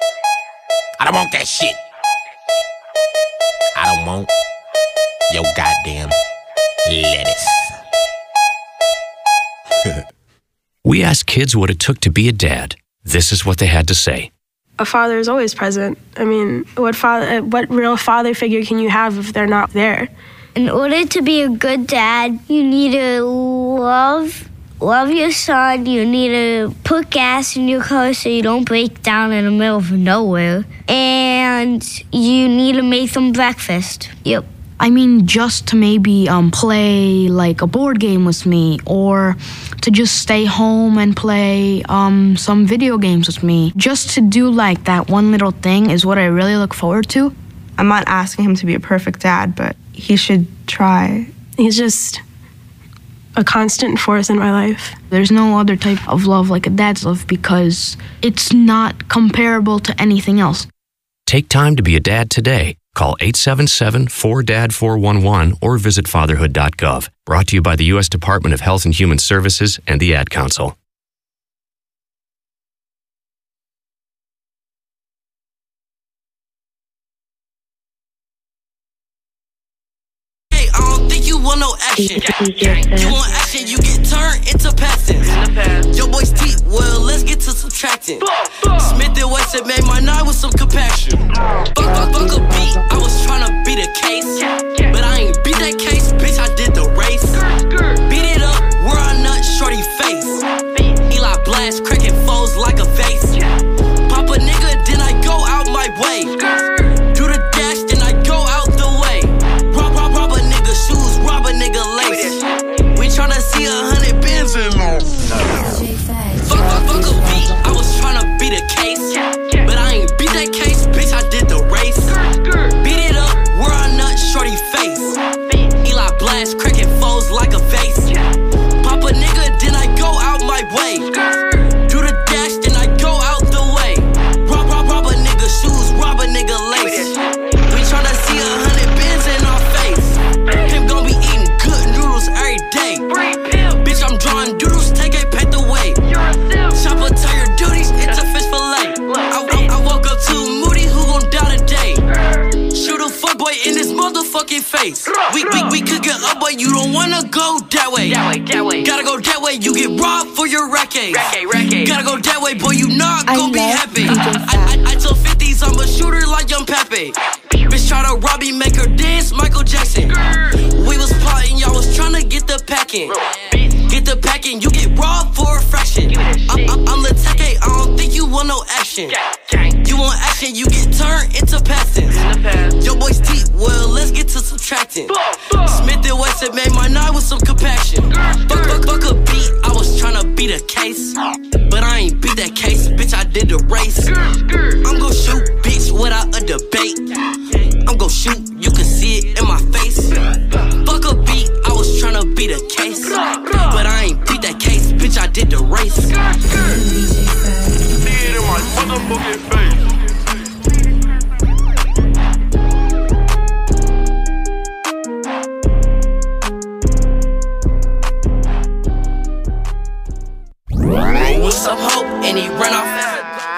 Speaker 3: I don't want that shit. I don't want your goddamn lettuce.
Speaker 15: We asked kids what it took to be a dad. This is what they had to say.
Speaker 16: A father is always present. I mean, what real father figure can you have if they're not there?
Speaker 17: In order to be a good dad, you need to love your son. You need to put gas in your car so you don't break down in the middle of nowhere. And you need to make them breakfast. Yep.
Speaker 18: I mean, just to maybe play like a board game with me, or to just stay home and play some video games with me. Just to do like that one little thing is what I really look forward to.
Speaker 19: I'm not asking him to be a perfect dad, but he should try.
Speaker 16: He's just a constant force in my life.
Speaker 18: There's no other type of love like a dad's love because it's not comparable to anything else.
Speaker 15: Take time to be a dad today. Call 877-4DAD-411 or visit fatherhood.gov. Brought to you by the U.S. Department of Health and Human Services and the Ad Council.
Speaker 14: Hey, I don't think you want no action. You want action, you get turned into passing. Your boy's teeth, well, let's get to subtracting. Smith and Wesson made my night with some compaction. Fuck a beat, I was tryna beat a case. But I ain't beat that case, bitch, I did the race. Beat it up, where I nut, shorty face. Eli blast, cracking foes like a vase. Pop a nigga, then I go out my way. Do the dash, then I go out the way. Rob a nigga shoes, rob a nigga lace. We tryna see 100 bins in them. Fuck a beat, I was tryna beat a case. But I ain't beat that case, bitch, I did the race. Beat it up, where I nut, shorty
Speaker 20: motherfucking face. We could get up, but you don't wanna go that way. Gotta go that way, you get robbed for your racket. Gotta go that way, boy, you not gon' be happy. I told 50s I'm a shooter like Young Pepe. Bitch try to rob me, make her dance Michael Jackson. We was plotting, y'all was tryna get the packing. Get the packing, you get robbed for a fraction. I'm the tech, I don't think you want no action. You want action, you get turned into passing. Your boy's deep, well, let's get to subtracting. Smith and Wesson made my night with some compassion. Fuck a beat, I was tryna beat a case. But I ain't beat that case, bitch, I did the race. I'm gon' shoot, bitch, without a debate. I'm gon' shoot, you can see it in my face. Fuck a beat, I was tryna beat a case. But I ain't beat that case, bitch, I did the race. See it in my motherfucking face. With some hope, and he run off fast.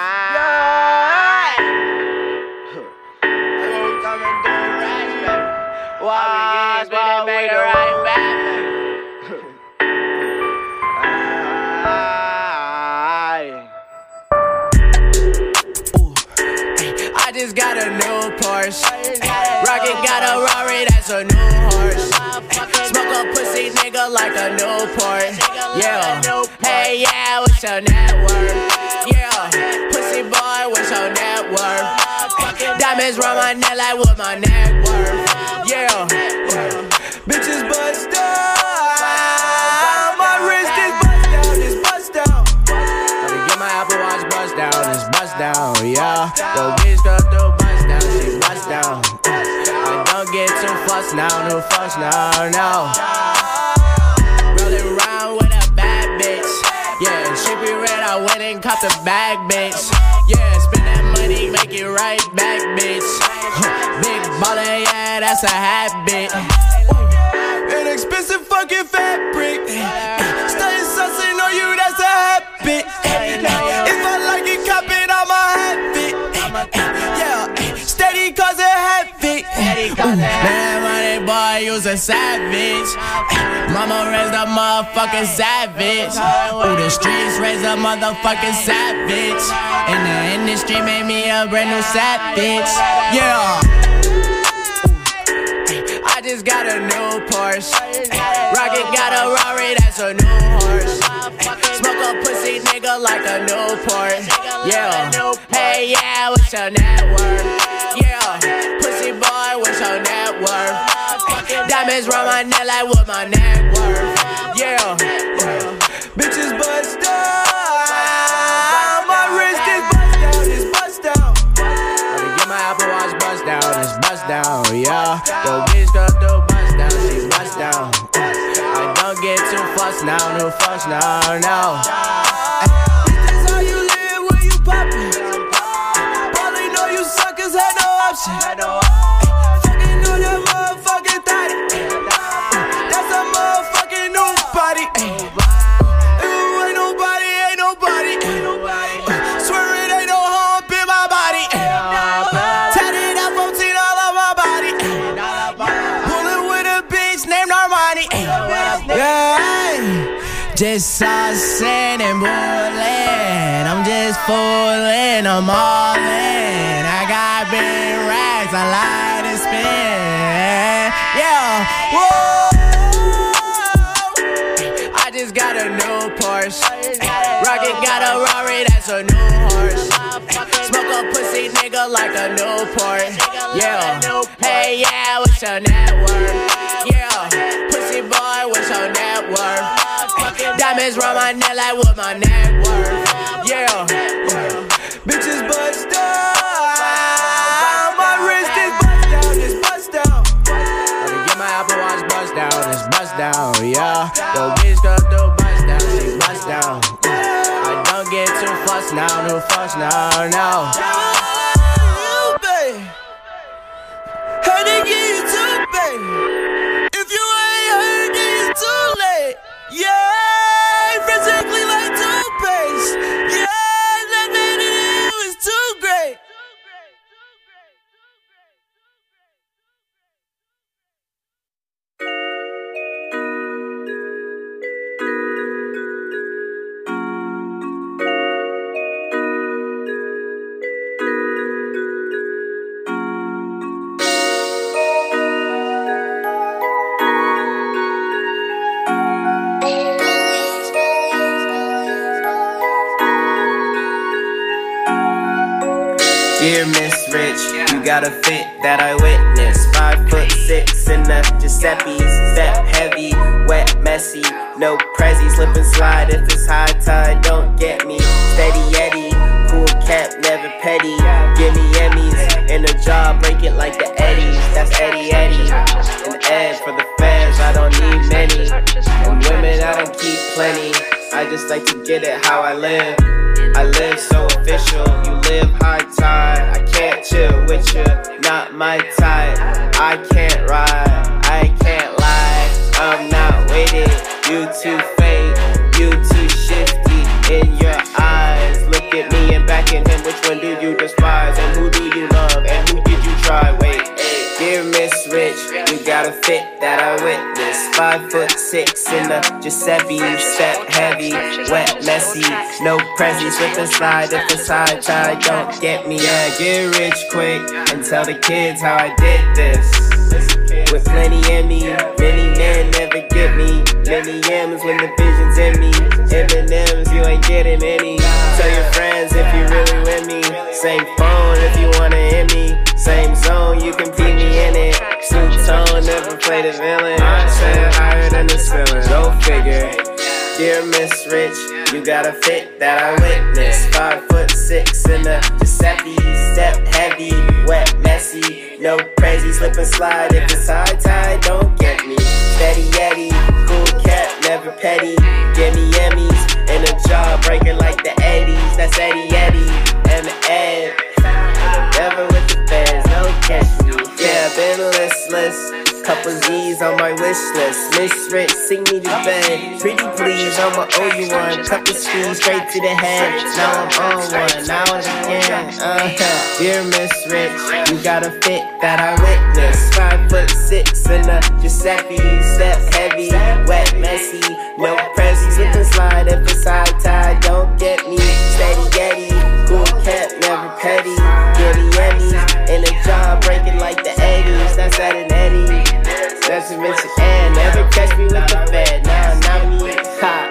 Speaker 14: I just got a new Porsche. Rocket got a Rari, that's a new horse. Smoke a pussy nigga like a Newport. Yeah, hey yeah, what's your net worth? Yeah, pussy boy, what's your net worth? Diamonds round my neck like what my neck worth. Yeah, bitches bust down. My wrist is bust down, it's bust down. Gotta get my Apple Watch bust down, it's bust down. Yeah, yo bitch go through bust down, she bust down. I don't get too fussed now, no fuss now, no. Rolling around with a bad bitch. Yeah, she be red, I went and caught the bag, bitch. Yeah, spend that money, make it right back, bitch. Big baller, yeah, that's a habit. Inexpensive fucking fabric. Studying something on you, that's a habit. If I like it, cop it, I'ma have it. Yeah, steady cause it habit. Man, money boy, you's a savage. Mama raised a motherfucking savage. Ooh, the streets raised a motherfucking savage. And the industry made me a brand new savage. Yeah. I just got a new Porsche. Rocket got a Rari, that's a new horse. Smoke a pussy nigga like a Newport. Yeah, hey yeah, what's your net worth? Yeah, pussy boy, what's your net worth? Diamonds round my neck like what my neck worth. Yeah, bitches bust down. My wrist is bust down, it's bust down. Gotta get my Apple Watch bust down, it's bust down. Yeah, yo bitch go through bust down, she bust down. I don't get too fussed now, no fuss now, no. This is how you live when you poppin'. Probably know you suckers had no option. Fucking on that motherfucking thotty. That's a motherfucking nobody. Ain't nobody, ain't nobody. Swear it ain't no hump in my body. Tatted up 14 all on my body. Bullin' with a bitch named Armani. Yeah, just saucin' and bullin'. I'm just foolin', I'm all in. I got big racks, I like to spin. Yeah, whoa. I just got a new Porsche. Rocket got a Rari, that's a new horse. Smoke a pussy nigga like a Newport. Yeah, hey yeah, what's your net worth? Yeah, pussy boy, what's your net worth? Diamonds round my neck like what my neck worth. Yeah, bitches bust down. My wrist is bust down, it's bust down. Gotta get my Apple Watch bust down, it's bust down. Yeah, yo bitch go through bust down, she bust down. I don't get too fussed now, no fuss now, no. Heard they give you too, baby. If you ain't heard, then it's too late. Yeah, physically like toothpaste. Yeah, that made it was too great.
Speaker 21: Dear Miss Rich, you got a fit that I witnessed. 5'6" in the Giuseppe's, step heavy, wet, messy, no prezzy, slip and slide if it's high tide, don't get me. Steady Eddie, cool cap, never petty. Give me Emmys in a job, break it like the Eddies. That's Eddie Eddie. An Ed for the fans, I don't need many. And women, I don't keep plenty. I just like to get it how I live. I live so official, you live high tide. I can't chill with you, not my type. I can't ride, I can't lie. I'm not waiting, you too fake, you too shifty in your eyes. Look at me and back at him, which one do you despise? And who do you love, and who did you try? Wait, dear Miss Rich, you got a fit that I witnessed. 5'6" in the Giuseppe, step heavy, wet, messy, no prezzy, slip and slide if it's high tide, don't get me. Yeah, get rich quick and tell the kids how I did this. With plenty in me, many men never get me. Many M's when the vision's in me. M&M's, you ain't getting any. Tell your friends if you really with me. Same phone if you wanna hit me. Same zone, you can beat me in it. Suit tone, never play the villain. I said higher than the ceiling, go figure. Dear Miss Rich, you got a fit that I witnessed. 5'6" in the Giuseppe, step heavy, wet, messy, no crazy, slip and slide if it's high tide, don't get me. Steady Eddie, cool cap, never petty. Give me Emmys in a job, breaking like the Eddies. That's Eddie Eddie and the Ed. Never with the fans, no catch me. Yeah, been listless. Couple Z's on my wish list. Miss Rich, sing me to bed. Pretty please, I'ma owe you one. Cut the screen straight to the head. Now I'm on one, now it's again. Dear Miss Rich, you got a fit that I witnessed. 5'6" in the Giuseppe, step heavy, wet, messy, no prezzy, slip and slide if it's high tide, don't get me. Steady Eddie, cool cap, never petty. Getty Eddie, in a job, breaking like the 80s. That's at an Eddie. That's a Mitch and never catch me with the Fed. Now, not me, hot.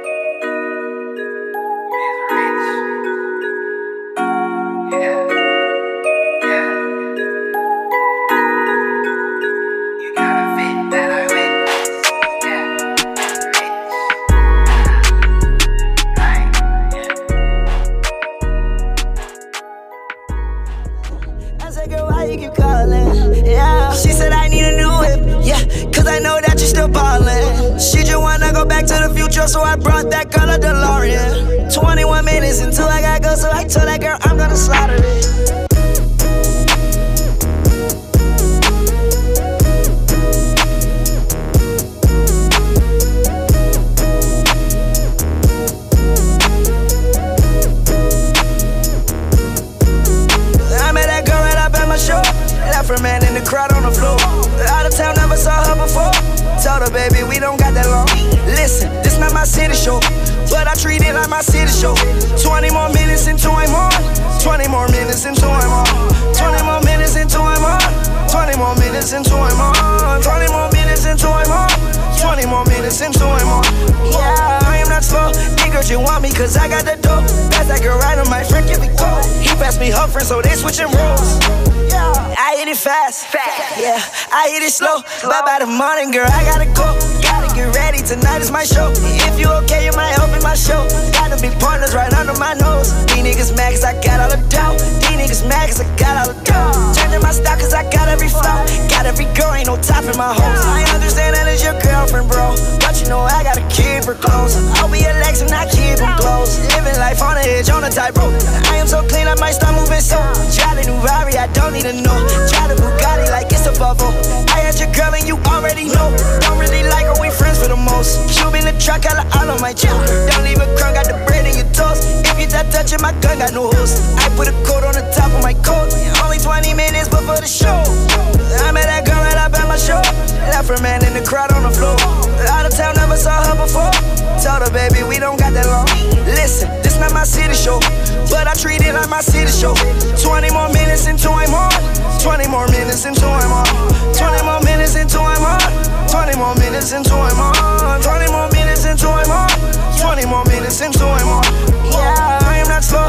Speaker 22: She said I need a new whip, yeah, cause I know that you're still ballin'. She just wanna go back to the future, so I brought that girl a DeLorean. 21 minutes until I gotta go, so I told that girl I'm gonna slaughter it. Left her man in the crowd on the floor. Out of town, never saw her before. Told her, baby, we don't got that long. Listen, this not my city show, but I treat it like my city show. 20 more minutes until I'm on. 20 more minutes until I'm on. 20 more minutes until I'm on. 20 more minutes until I'm on. 20 more minutes until I'm on. 20 more minutes until I'm on. Yeah, I am not slow. Nigga, you want me cause I got the dope. Pass that girl right on my friend, give me cold. He passed me her friend, so they switching roles. I hit it fast, yeah, I hit it slow. But by the morning, girl, I gotta go. Gotta get ready, tonight is my show. If you okay, you might open my show. Got the big partners right under my nose. These niggas mad cause I got all the dough. These niggas mad cause I got all the dough. Changing my style cause I got every flow. Got every girl, ain't no top in my hose. I understand that it's your girlfriend, bro, but you know I gotta keep her close. I'll be your legs and I keep them close. Living life on the edge, on the tightrope. I am so clean, I might start moving so. Try the new Rari, I don't need to know. Try the Bugatti like it's a bubble. I had your girl and you already know. Don't really like her, we friends for the most. Cube in the truck, all on my chill. Don't leave a crumb, got the bread in your toast. If you start touching my gun, got no host. I put a coat on the top of my coat. Only 20 minutes before the show. I met that girl right up at my show. Left her man in the crowd on the floor. Out of town, never saw her before. Told her, baby, we don't got that long. Listen, this not my city show, but I treat it like my city show. 20 more minutes until I'm on. 20 more minutes until I'm on. 20 more minutes until I'm on. 20 more minutes until I'm on. 20 more minutes until I'm on. 20 more minutes until I'm on. Yeah, I am not slow.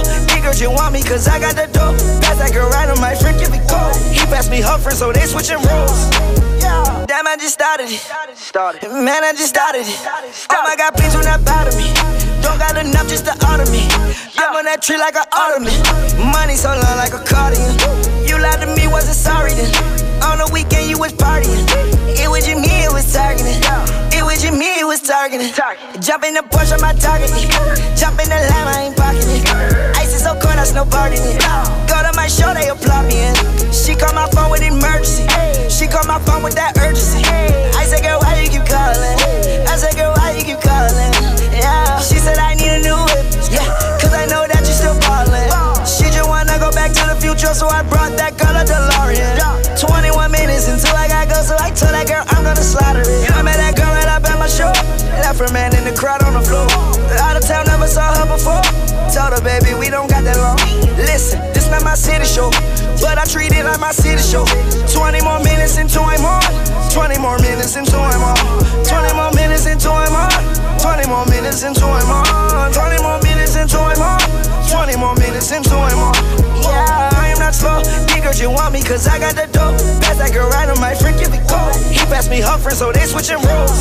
Speaker 22: Big girl just want me cause I got the dope. Pass that girl right on my friend, give it go. He passed me her friend, so they switching roles. Damn, I just started it. Man, I just started it. Oh my God, please do not bother me. Don't got enough just to order me. I'm on that tree like an ottoman. Money so long like a cardigan. You lied to me, wasn't sorry then. On the weekend you was partying. It was just me, it was targeting. It was just me, it was targeting. Jump in the Porsche, on my target. Jump in the Lamb, I ain't parking it. Ice is so cold, I snowboarding it. Go to my show, they applaud me in. She called my phone with emergency. She called my phone with that urgency. I said, girl, why you keep calling? I said, girl, why you keep calling? Yeah. She said, I need a new whip. Yeah, cause I know that you still ballin'. She just wanna go back to the future, so I brought that girl a DeLorean. 21 minutes until I gotta go, so I told that girl I'm gonna slaughter it. I met that girl right up at my show. Left her man in the crowd on the floor. Out of town, never saw her before. Told her, baby, we don't got that long. Listen, this not my city show, but I treat it like my city show. 20 more minutes until I'm on. 20 more minutes until I'm on. 20 more minutes until I'm on. 20 more minutes until I'm on. 20 more minutes until I'm on. 20 more minutes until I'm on. Yeah, I am not slow. Big girl, you want me cause I got the dope. Pass that girl right on my friend, give it go. He passed me her friend, so they switching roles.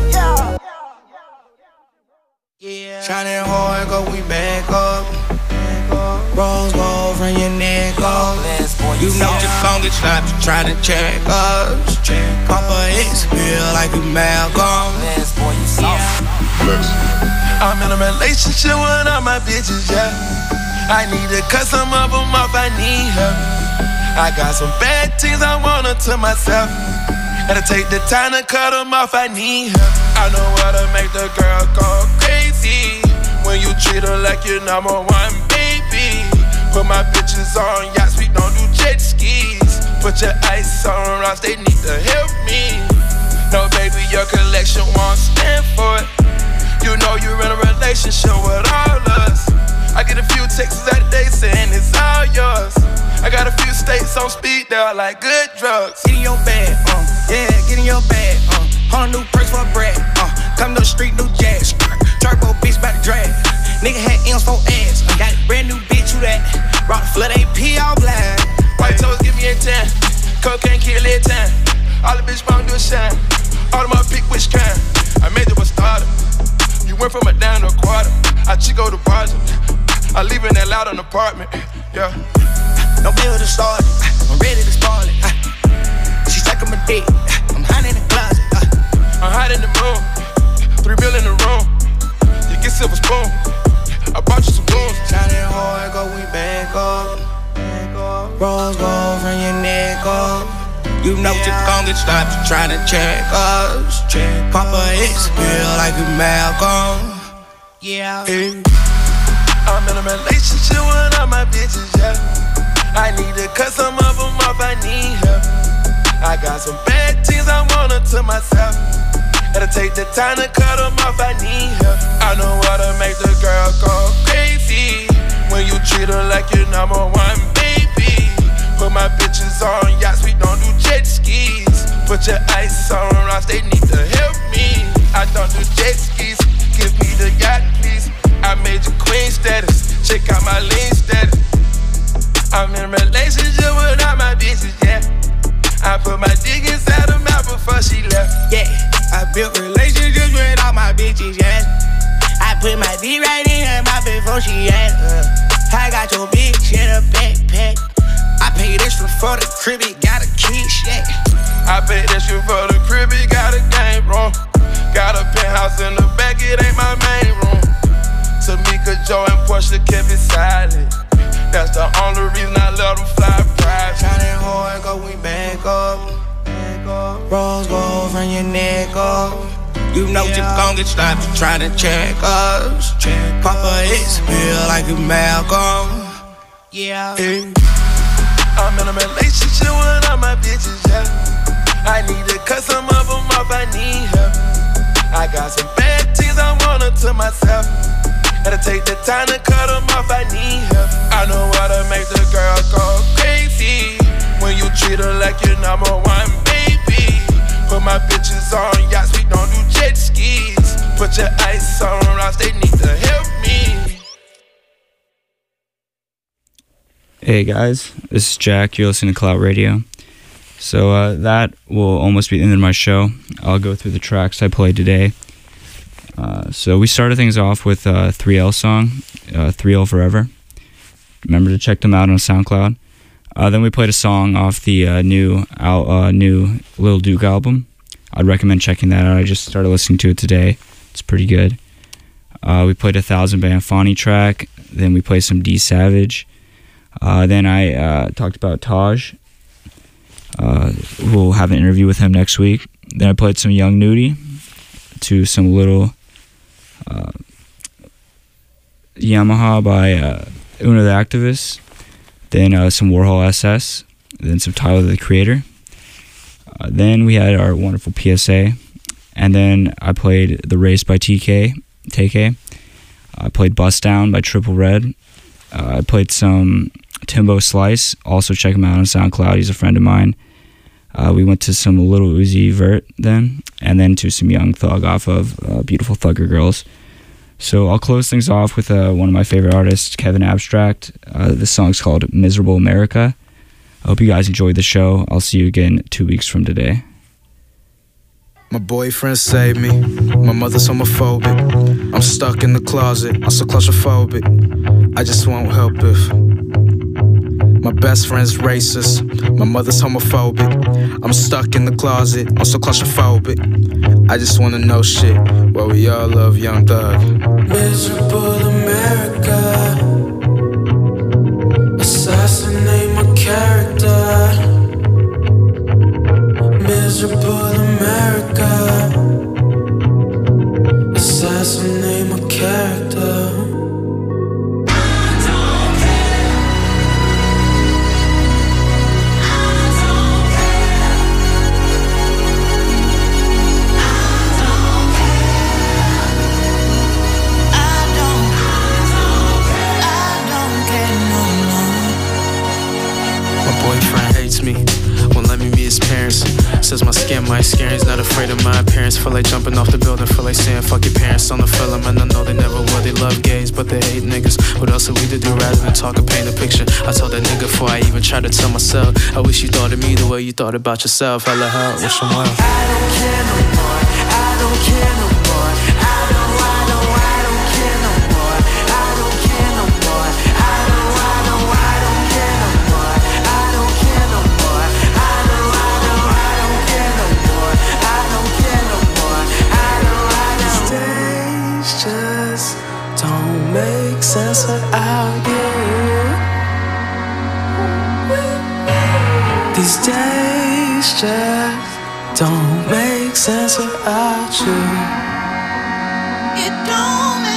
Speaker 22: Yeah.
Speaker 1: Shining hard, go we back up. Rose gold from your neck up. You know you gon' get slapped trying to check us. Papa X feel like you Malcolm.
Speaker 4: I'm in a relationship with all my bitches, yeah. I need to cut some of them off, I need help. I got some bad things I want to myself. Gotta take the time to cut them off, I need help. I know how to make the girl go crazy. When you treat her like your number one baby. Put my bitches on yachts, we don't do jet skis. Put your ice on rocks, they need to help me. No baby, your collection won't stand for it. You know you're in a relationship with all us. I get a few texts out a day saying it's all yours. I got a few states on speed, they're like good drugs.
Speaker 1: Get in your bag, yeah, get in your bag, on a new purse for a bread, come to the street, new jazz. Turbo bitch bout to drag. Nigga had M's for ass. Got a brand new bitch, who that? Rock the flood AP all black.
Speaker 4: White toes give me a 10. Cocaine kill it 10. All the bitch want do a shine. All of my pick which kind. I made you a starter. You went from a down to a quarter. I Chico the project. I live in that loud an apartment. Yeah.
Speaker 1: No bill to start it. I'm ready to start it. She sucking my dick. I'm hiding in the closet.
Speaker 4: I'm hiding in the room. 3 bill in the room. You get silver spoon. I bought you some goons.
Speaker 1: Shining hard, go we back up. Rose gold from your neck up. You know you gon' get stopped trying to check us. Papa X feel like you Malcolm. Yeah.
Speaker 4: I'm in a relationship with all my bitches, yeah. I need to cut some of them off, I need help. I got some bad things I want to myself. Gotta take the time to cut them off, I need help. I know how to make the girl go crazy. When you treat her like your number one baby. Put my bitches on yachts, we don't do jet skis. Put your ice on rocks, they need to help me. I don't do jet skis, give me the yacht please. I made you queen status, check out my lean status. I'm in a relationship with all my bitches, yeah. I put my dick inside her mouth before she left.
Speaker 1: Yeah, I built relationships with all my bitches, yeah. I put my dick right in her mouth before she asked. I got your bitch in a backpack. I paid extra for the crib, it got a kiss, yeah.
Speaker 4: I paid extra for the crib, it got a game room. Got a penthouse in the back, it ain't my main room. Tamika, Joe, and Portia kept it silent. That's the only reason I let them fly private.
Speaker 1: Shining hard, go we back up. Rose gold from your neck up. You know you gon' get stopped trying to check us. Papa X feel like you Malcolm. Yeah.
Speaker 4: I'm in a relationship with all my bitches, yeah. I need to cut some of them off, I need help. I got some bad things I want to myself. Gotta take the time to cut them off, I need help. I know how to make the girl go crazy. When you treat her like your number one baby. Put my bitches on yachts, we don't do jet skis. Put your ice on rocks, they need to help me.
Speaker 2: Hey guys, this is Jack. You're listening to Clout Radio. So that will almost be the end of my show. I'll go through the tracks I played today. So we started things off with a 3L song, 3L Forever. Remember to check them out on SoundCloud. Then we played a song off the new Lil Duke album. I'd recommend checking that out. I just started listening to it today. It's pretty good. We played a 1000 Band Fani track. Then we played some D Savage. Then I talked about Taj. We'll have an interview with him next week. Then I played some Young Nudie to some little Yamaha by Una the Activist. Then some Warhol SS. Then some Tyler the Creator. Then we had our wonderful PSA. And then I played The Race by TK. I played Bust Down by Triple Red. I played some Timbo Slice. Also check him out on SoundCloud. He's a friend of mine. We went to some Little Uzi Vert then. And then to some Young Thug off of Beautiful Thugger Girls. So I'll close things off with one of my favorite artists, Kevin Abstract. This song's called Miserable America. I hope you guys enjoyed the show. I'll see you again 2 weeks from today.
Speaker 6: My boyfriend saved me. My mother's homophobic. I'm stuck in the closet. I'm so claustrophobic. I just won't help if my best friend's racist. My mother's homophobic. I'm stuck in the closet. I'm so claustrophobic. I just wanna know shit. Well, we all love Young Thug.
Speaker 4: Miserable America. Assassinate my character. Miserable America. Assassinate my character.
Speaker 6: Says my skin might scare, he's not afraid of my appearance. Feel like jumping off the building, feel like saying fuck your parents on the film. And I know they never will, they love gays, but they hate niggas. What else are we to do rather than talk or paint a picture? I told that nigga before I even tried to tell myself, I wish you thought of me the way you thought about yourself. Hella hell, wish him well.
Speaker 4: I don't care no more, I don't care no more. I don't care no more, I don't care no more. I don't care no more, I don't care no more. I don't care no more, I don't care no more. I don't care no more, These days just don't make sense without you. These days just don't make sense without you. It don't make